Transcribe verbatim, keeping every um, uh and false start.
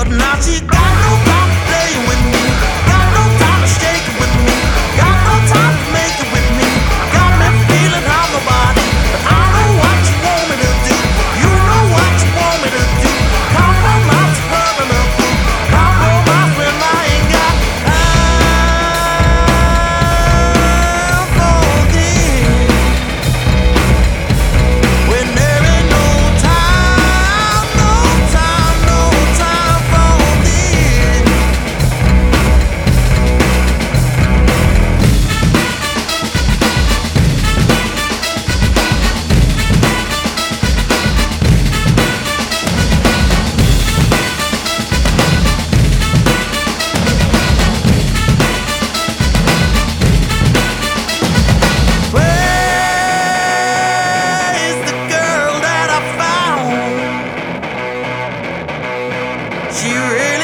Now she got no time to play with me, got no time to shake it with me, got no time to make it with me. Got me feeling how nobody, but I know what you want me to do. You know what you want me to do. Compromise, rubbing up, compromise when I ain't got time for this. When there ain't no time, no time, no time for this. Where is the girl that I found? She really